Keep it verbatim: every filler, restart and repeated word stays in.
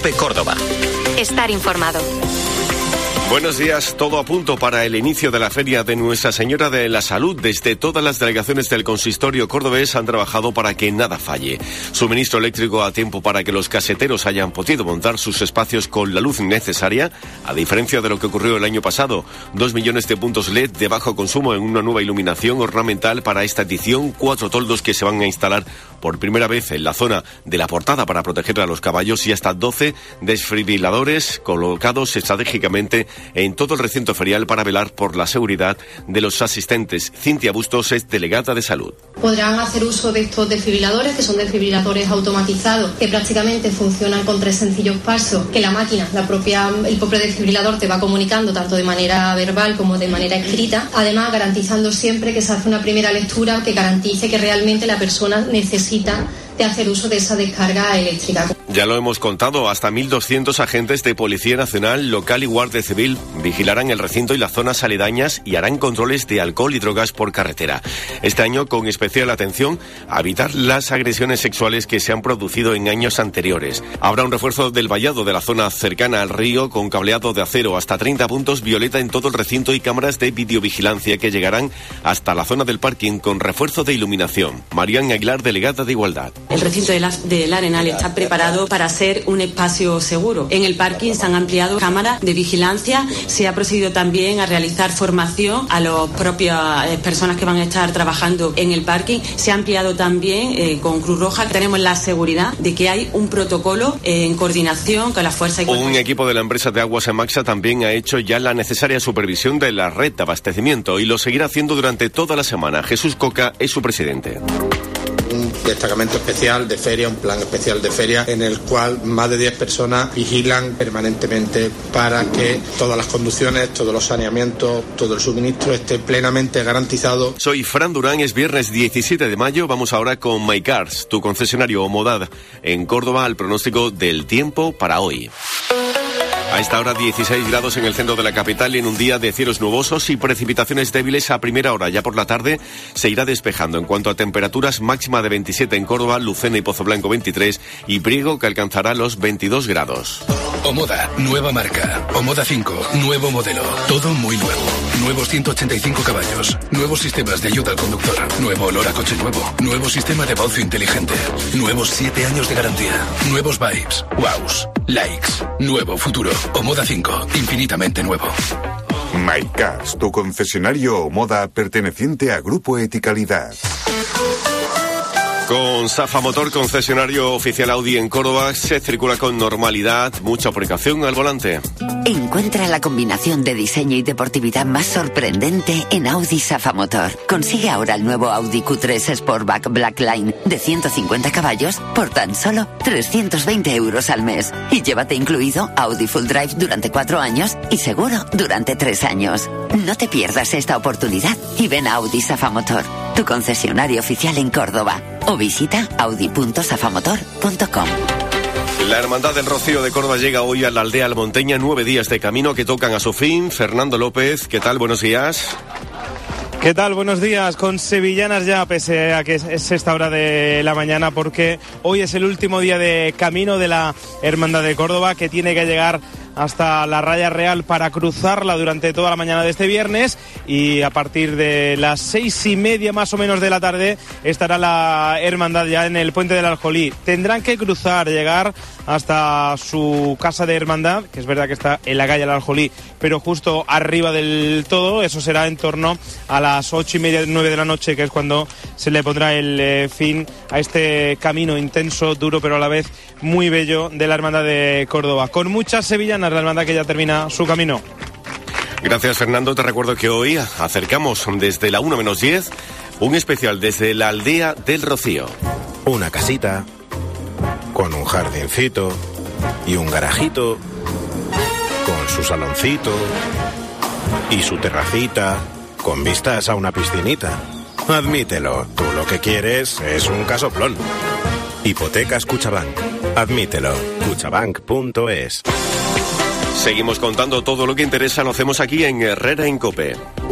COPE Córdoba. Estar informado. Buenos días, todo a punto para el inicio de la Feria de Nuestra Señora de la Salud. Desde todas las delegaciones del consistorio cordobés han trabajado para que nada falle. Suministro eléctrico a tiempo para que los caseteros hayan podido montar sus espacios con la luz necesaria, a diferencia de lo que ocurrió el año pasado. Dos millones de puntos L E D de bajo consumo en una nueva iluminación ornamental para esta edición, cuatro toldos que se van a instalar por primera vez en la zona de la portada para proteger a los caballos y hasta doce desfibriladores colocados estratégicamente en todo el recinto ferial para velar por la seguridad de los asistentes. Cintia Bustos es delegada de salud. Podrán hacer uso de estos desfibriladores, que son desfibriladores automatizados, que prácticamente funcionan con tres sencillos pasos, que la máquina, la propia, el propio desfibrilador te va comunicando tanto de manera verbal como de manera escrita, además garantizando siempre que se hace una primera lectura que garantice que realmente la persona necesita de hacer uso de esa descarga eléctrica. Ya lo hemos contado, hasta mil doscientos agentes de Policía Nacional, Local y Guardia Civil vigilarán el recinto y las zonas aledañas y harán controles de alcohol y drogas por carretera. Este año con especial atención a evitar las agresiones sexuales que se han producido en años anteriores. Habrá un refuerzo del vallado de la zona cercana al río con cableado de acero, hasta treinta puntos violeta en todo el recinto y cámaras de videovigilancia que llegarán hasta la zona del parking con refuerzo de iluminación. Marian Aguilar, delegada de Igualdad. El recinto del, del Arenal está preparado para ser un espacio seguro. En el parking se han ampliado cámaras de vigilancia, se ha procedido también a realizar formación a las propias eh, personas que van a estar trabajando en el parking. Se ha ampliado también eh, con Cruz Roja. Tenemos la seguridad de que hay un protocolo eh, en coordinación con la fuerza. Y un equipo de la empresa de Aguas Emaxa también ha hecho ya la necesaria supervisión de la red de abastecimiento y lo seguirá haciendo durante toda la semana. Jesús Coca es su presidente. Un destacamento especial de feria, un plan especial de feria en el cual más de diez personas vigilan permanentemente para que todas las conducciones, todos los saneamientos, todo el suministro esté plenamente garantizado. Soy Fran Durán, es viernes diecisiete de mayo, vamos ahora con MyCars, tu concesionario Omodad en Córdoba, al pronóstico del tiempo para hoy. A esta hora dieciséis grados en el centro de la capital y en un día de cielos nubosos y precipitaciones débiles a primera hora. Ya por la tarde se irá despejando. En cuanto a temperaturas, máxima de veintisiete en Córdoba, Lucena y Pozo Blanco veintitrés y Priego que alcanzará los veintidós grados. Omoda, nueva marca. Omoda cinco, nuevo modelo. Todo muy nuevo. Nuevos ciento ochenta y cinco caballos. Nuevos sistemas de ayuda al conductor. Nuevo olor a coche nuevo. Nuevo sistema de baucio inteligente. Nuevos siete años de garantía. Nuevos vibes. Wows. Likes. Nuevo futuro. Omoda cinco, infinitamente nuevo. MyCars, tu concesionario Omoda perteneciente a Grupo Eticalidad. Con Safa Motor, concesionario oficial Audi en Córdoba, se circula con normalidad, mucha precaución al volante. Encuentra la combinación de diseño y deportividad más sorprendente en Audi Safa Motor. Consigue ahora el nuevo Audi Q tres Sportback Blackline de ciento cincuenta caballos por tan solo trescientos veinte euros al mes. Y llévate incluido Audi Full Drive durante cuatro años y seguro durante tres años. No te pierdas esta oportunidad y ven a Audi Safa Motor, tu concesionario oficial en Córdoba. O visita audi punto safamotor punto com. La Hermandad del Rocío de Córdoba llega hoy a la aldea almonteña, nueve días de camino que tocan a su fin. Fernando López, ¿qué tal? Buenos días. ¿Qué tal? Buenos días. Con sevillanas ya, pese a que es esta hora de la mañana, porque hoy es el último día de camino de la Hermandad de Córdoba, que tiene que llegar hasta la Raya Real para cruzarla durante toda la mañana de este viernes, y a partir de las seis y media más o menos de la tarde estará la hermandad ya en el puente del Aljolí. Tendrán que cruzar, llegar hasta su casa de hermandad, que es verdad que está en la calle del Aljolí, pero justo arriba del todo. Eso será en torno a las ocho y media, nueve de la noche, que es cuando se le pondrá el eh, fin a este camino intenso, duro, pero a la vez muy bello de la Hermandad de Córdoba. Con muchas sevillanas, la hermandad que ya termina su camino. Gracias, Fernando. Te recuerdo que hoy acercamos desde la una menos diez un especial desde la aldea del Rocío. Una casita con un jardincito y un garajito con su saloncito y su terracita con vistas a una piscinita. Admítelo, tú lo que quieres es un casoplón. Hipotecas Cuchabank. Admítelo. Cuchabank punto es. Seguimos contando todo lo que interesa, lo hacemos aquí en Herrera en COPE.